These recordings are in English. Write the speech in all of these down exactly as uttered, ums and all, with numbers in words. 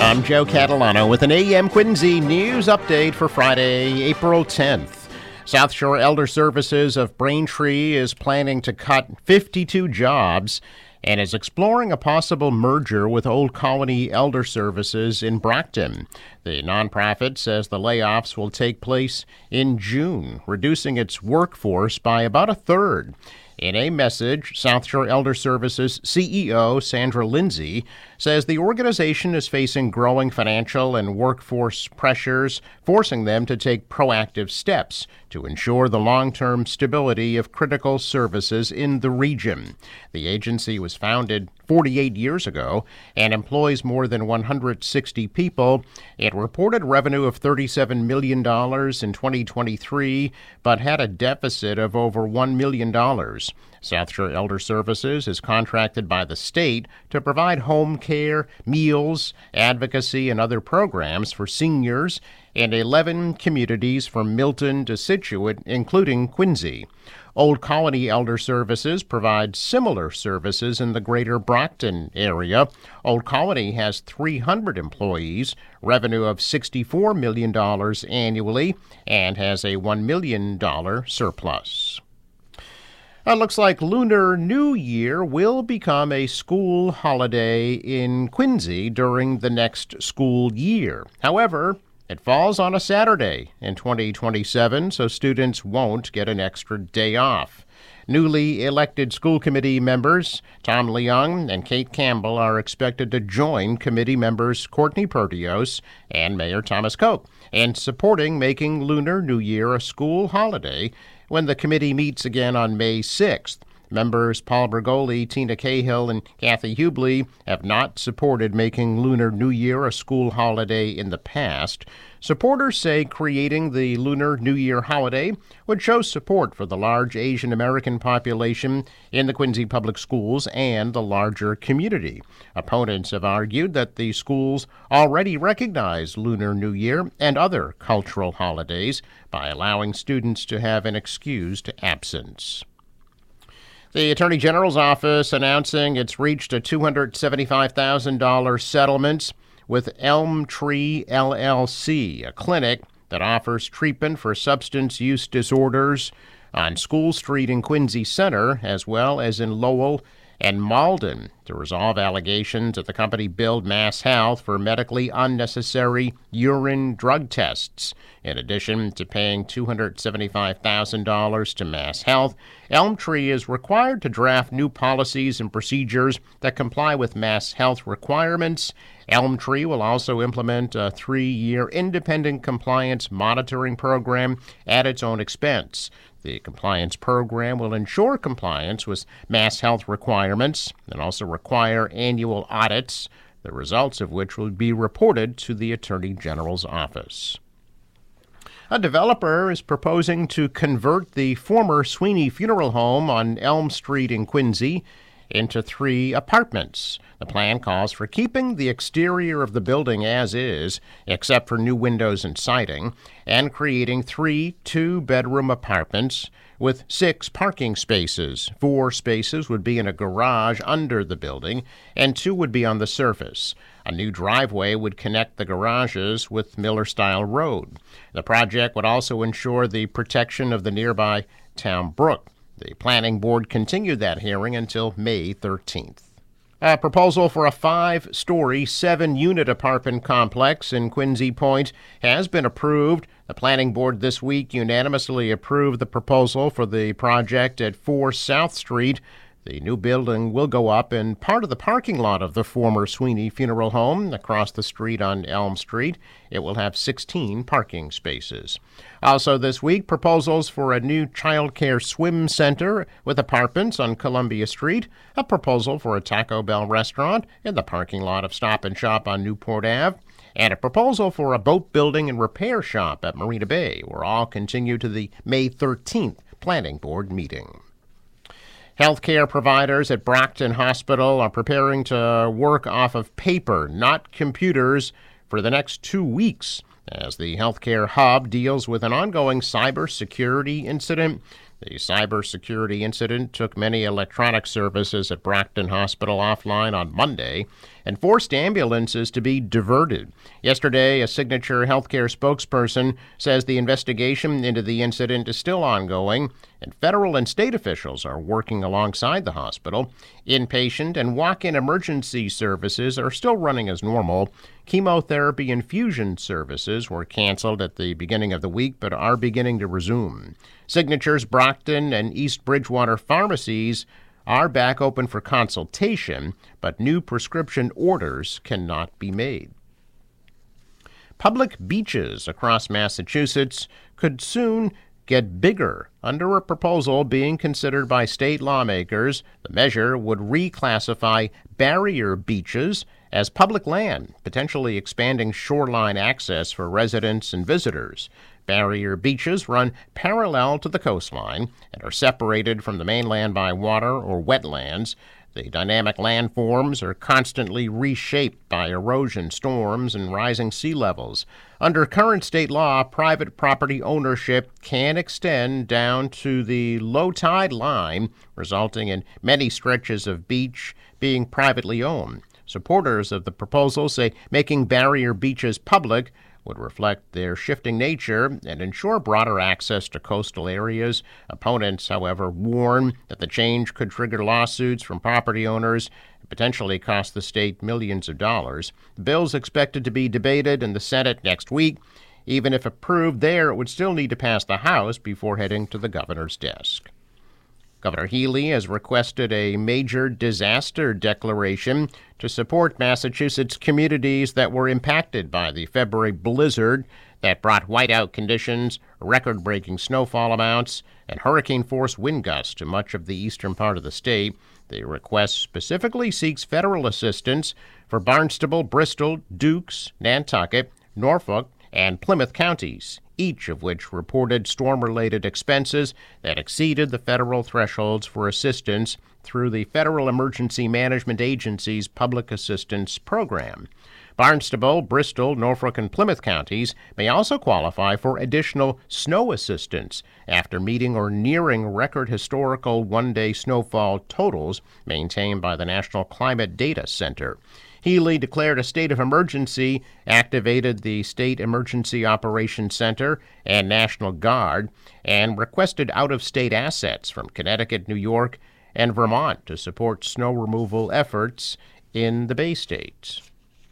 I'm Joe Catalano with an A M Quincy news update for Friday, April tenth. South Shore Elder Services of Braintree is planning to cut fifty-two jobs and is exploring a possible merger with Old Colony Elder Services in Brockton. The nonprofit says the layoffs will take place in June, reducing its workforce by about a third. In a message, South Shore Elder Services C E O Sandra Lindsay says the organization is facing growing financial and workforce pressures, forcing them to take proactive steps to ensure the long-term stability of critical services in the region. The agency was founded forty-eight years ago and employs more than one hundred sixty people. It reported revenue of thirty-seven million dollars in twenty twenty-three, but had a deficit of over one million dollars. South Shore Elder Services is contracted by the state to provide home care, meals, advocacy, and other programs for seniors in eleven communities from Milton to Scituate, including Quincy. Old Colony Elder Services provides similar services in the greater Brockton area. Old Colony has three hundred employees, revenue of sixty-four million dollars annually, and has a one million dollars surplus. It looks like Lunar New Year will become a school holiday in Quincy during the next school year. However, it falls on a Saturday in twenty twenty-seven, so students won't get an extra day off. Newly elected school committee members Tom Leung and Kate Campbell are expected to join committee members Courtney Perdios and Mayor Thomas Koch in supporting making Lunar New Year a school holiday when the committee meets again on May sixth. Members Paul Bergoli, Tina Cahill, and Kathy Hubley have not supported making Lunar New Year a school holiday in the past. Supporters say creating the Lunar New Year holiday would show support for the large Asian American population in the Quincy Public Schools and the larger community. Opponents have argued that the schools already recognize Lunar New Year and other cultural holidays by allowing students to have an excused absence. The Attorney General's office announcing it's reached a two hundred seventy-five thousand dollars settlement with Elm Tree L L C, a clinic that offers treatment for substance use disorders on School Street in Quincy Center, as well as in Lowell and Malden, to resolve allegations that the company billed Mass Health for medically unnecessary urine drug tests. In addition to paying two hundred seventy-five thousand dollars to Mass Health, Elm Tree is required to draft new policies and procedures that comply with Mass Health requirements. Elm Tree will also implement a three-year independent compliance monitoring program at its own expense. The compliance program will ensure compliance with Mass Health requirements and also require annual audits, the results of which will be reported to the Attorney General's office. A developer is proposing to convert the former Sweeney Funeral Home on Elm Street in Quincy into three apartments. The plan calls for keeping the exterior of the building as is, except for new windows and siding, and creating three two-bedroom apartments with six parking spaces. Four spaces would be in a garage under the building, and two would be on the surface. A new driveway would connect the garages with Miller-Style Road. The project would also ensure the protection of the nearby town brook. The planning board continued that hearing until May thirteenth. A proposal for a five-story, seven-unit apartment complex in Quincy Point has been approved. The planning board this week unanimously approved the proposal for the project at four South Street. The new building will go up in part of the parking lot of the former Sweeney Funeral Home across the street on Elm Street. It will have sixteen parking spaces. Also this week, proposals for a new child care swim center with apartments on Columbia Street, a proposal for a Taco Bell restaurant in the parking lot of Stop and Shop on Newport Avenue, and a proposal for a boat building and repair shop at Marina Bay, were all continue to the May thirteenth planning board meeting. Healthcare providers at Brockton Hospital are preparing to work off of paper, not computers, for the next two weeks as the healthcare hub deals with an ongoing cybersecurity incident. The cybersecurity incident took many electronic services at Brockton Hospital offline on Monday and forced ambulances to be diverted. Yesterday, a Signature Healthcare spokesperson says the investigation into the incident is still ongoing, and federal and state officials are working alongside the hospital. Inpatient and walk-in emergency services are still running as normal. Chemotherapy infusion services were canceled at the beginning of the week but are beginning to resume. Signature's Brockton and East Bridgewater pharmacies are back open for consultation, but new prescription orders cannot be made. Public beaches across Massachusetts could soon get bigger. Under a proposal being considered by state lawmakers, the measure would reclassify barrier beaches as public land, potentially expanding shoreline access for residents and visitors. Barrier beaches run parallel to the coastline and are separated from the mainland by water or wetlands. The dynamic landforms are constantly reshaped by erosion, storms, and rising sea levels. Under current state law, private property ownership can extend down to the low tide line, resulting in many stretches of beach being privately owned. Supporters of the proposal say making barrier beaches public would reflect their shifting nature and ensure broader access to coastal areas. Opponents, however, warn that the change could trigger lawsuits from property owners and potentially cost the state millions of dollars. The bill is expected to be debated in the Senate next week. Even if approved there, it would still need to pass the House before heading to the governor's desk. Governor Healey has requested a major disaster declaration to support Massachusetts communities that were impacted by the February blizzard that brought whiteout conditions, record-breaking snowfall amounts, and hurricane-force wind gusts to much of the eastern part of the state. The request specifically seeks federal assistance for Barnstable, Bristol, Dukes, Nantucket, Norfolk, and Plymouth counties, each of which reported storm-related expenses that exceeded the federal thresholds for assistance through the Federal Emergency Management Agency's Public Assistance Program. Barnstable, Bristol, Norfolk, and Plymouth counties may also qualify for additional snow assistance after meeting or nearing record historical one-day snowfall totals maintained by the National Climate Data Center. Healey declared a state of emergency, activated the State Emergency Operations Center and National Guard, and requested out-of-state assets from Connecticut, New York, and Vermont to support snow removal efforts in the Bay States.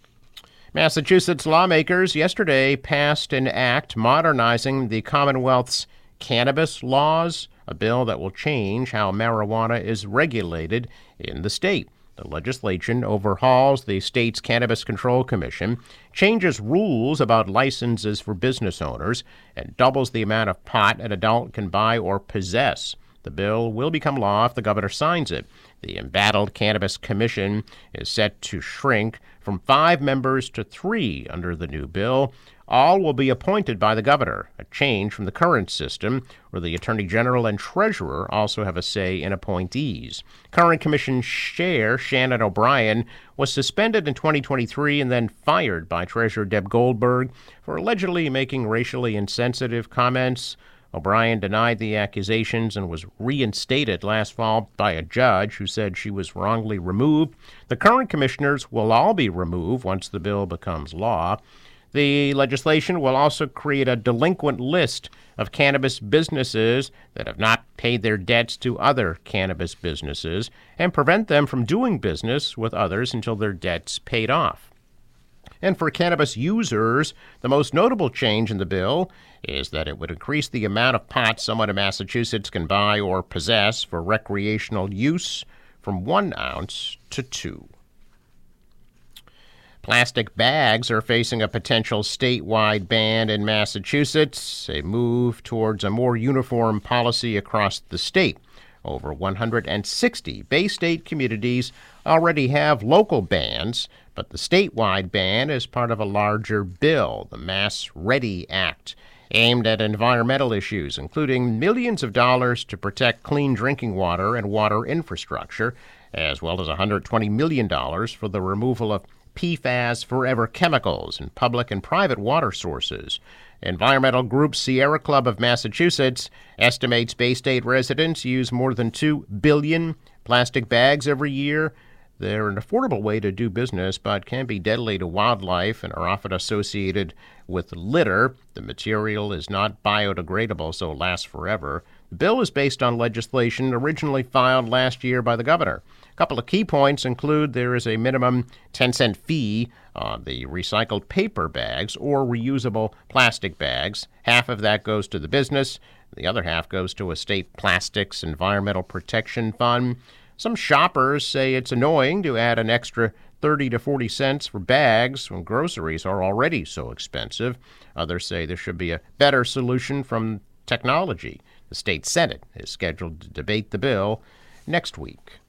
Massachusetts lawmakers yesterday passed an act modernizing the Commonwealth's cannabis laws, a bill that will change how marijuana is regulated in the state. The legislation overhauls the state's Cannabis Control Commission, changes rules about licenses for business owners, and doubles the amount of pot an adult can buy or possess. The bill will become law if the governor signs it. The embattled Cannabis Commission is set to shrink from five members to three under the new bill. All will be appointed by the governor, a change from the current system, where the Attorney General and Treasurer also have a say in appointees. Current Commission Chair Shannon O'Brien was suspended in twenty twenty-three and then fired by Treasurer Deb Goldberg for allegedly making racially insensitive comments. O'Brien denied the accusations and was reinstated last fall by a judge who said she was wrongly removed. The current commissioners will all be removed once the bill becomes law. The legislation will also create a delinquent list of cannabis businesses that have not paid their debts to other cannabis businesses and prevent them from doing business with others until their debt's paid off. And for cannabis users, the most notable change in the bill is that it would increase the amount of pot someone in Massachusetts can buy or possess for recreational use from one ounce to two. Plastic bags are facing a potential statewide ban in Massachusetts, a move towards a more uniform policy across the state. Over one hundred sixty Bay State communities already have local bans, but the statewide ban is part of a larger bill, the Mass Ready Act, aimed at environmental issues, including millions of dollars to protect clean drinking water and water infrastructure, as well as one hundred twenty million dollars for the removal of P FAS forever chemicals in public and private water sources. Environmental group Sierra Club of Massachusetts estimates Bay State residents use more than two billion plastic bags every year. They're an affordable way to do business, but can be deadly to wildlife and are often associated with litter. The material is not biodegradable, so it lasts forever. The bill is based on legislation originally filed last year by the governor. A couple of key points include there is a minimum ten cent fee on the recycled paper bags or reusable plastic bags. Half of that goes to the business. The other half goes to a state plastics environmental protection fund. Some shoppers say it's annoying to add an extra thirty to forty cents for bags when groceries are already so expensive. Others say there should be a better solution from technology. The state Senate is scheduled to debate the bill next week.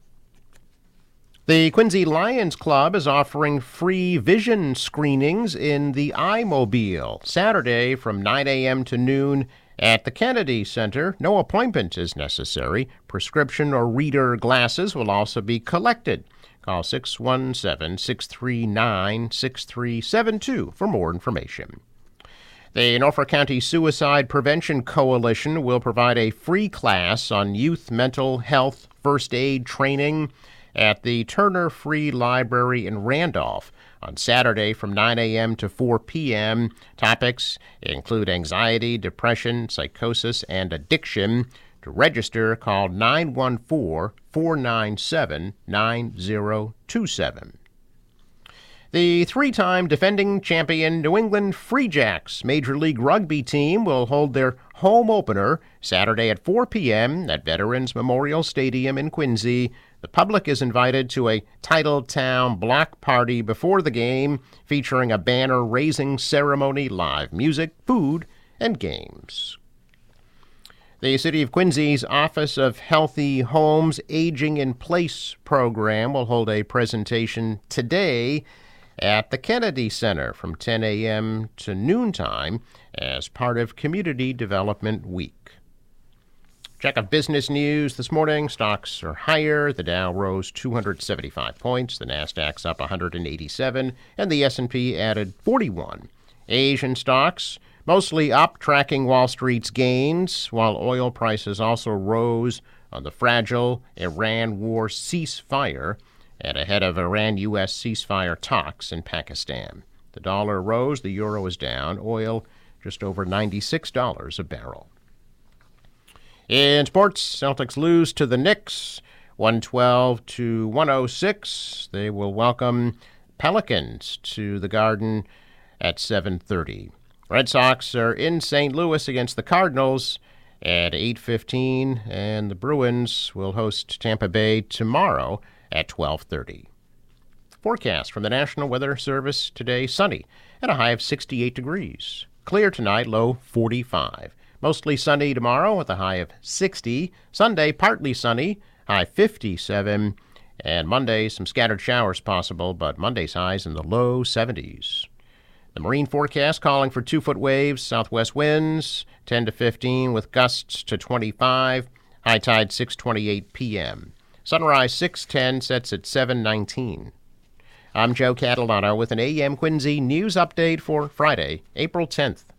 The Quincy Lions Club is offering free vision screenings in the iMobile Saturday from nine a.m. to noon at the Kennedy Center. No appointment is necessary. Prescription or reader glasses will also be collected. Call six one seven, six three nine, six three seven two for more information. The Norfolk County Suicide Prevention Coalition will provide a free class on youth mental health first aid training at the Turner Free Library in Randolph on Saturday from nine a.m. to four p.m. Topics include anxiety, depression, psychosis, and addiction. To register, call nine one four, four nine seven, nine zero two seven. The three-time defending champion New England Free Jacks Major League Rugby team will hold their home opener Saturday at four p.m. at Veterans Memorial Stadium in Quincy. The public is invited to a Titletown block party before the game featuring a banner-raising ceremony, live music, food, and games. The City of Quincy's Office of Healthy Homes Aging in Place program will hold a presentation today at the Kennedy Center from ten a.m. to noontime as part of Community Development Week. Check of business news this morning. Stocks are higher. The Dow rose two hundred seventy-five points. The Nasdaq's up one hundred eighty-seven, and the S and P added forty-one. Asian stocks mostly up, tracking Wall Street's gains, while oil prices also rose on the fragile Iran war ceasefire and ahead of Iran-U S ceasefire talks in Pakistan. The dollar rose. The euro is down. Oil just over ninety-six dollars a barrel. In sports, Celtics lose to the Knicks, one twelve to one oh six. They will welcome Pelicans to the Garden at seven thirty. Red Sox are in Saint Louis against the Cardinals at eight fifteen, and the Bruins will host Tampa Bay tomorrow at twelve thirty. Forecast from the National Weather Service today: sunny at a high of sixty-eight degrees. Clear tonight, low forty-five. Mostly sunny tomorrow with a high of sixty. Sunday, partly sunny, high fifty-seven. And Monday, some scattered showers possible, but Monday's highs in the low seventies. The marine forecast calling for two-foot waves, southwest winds ten to fifteen with gusts to twenty-five. High tide six twenty-eight p.m. Sunrise six ten, sets at seven nineteen. I'm Joe Catalano with an A M Quincy news update for Friday, April tenth.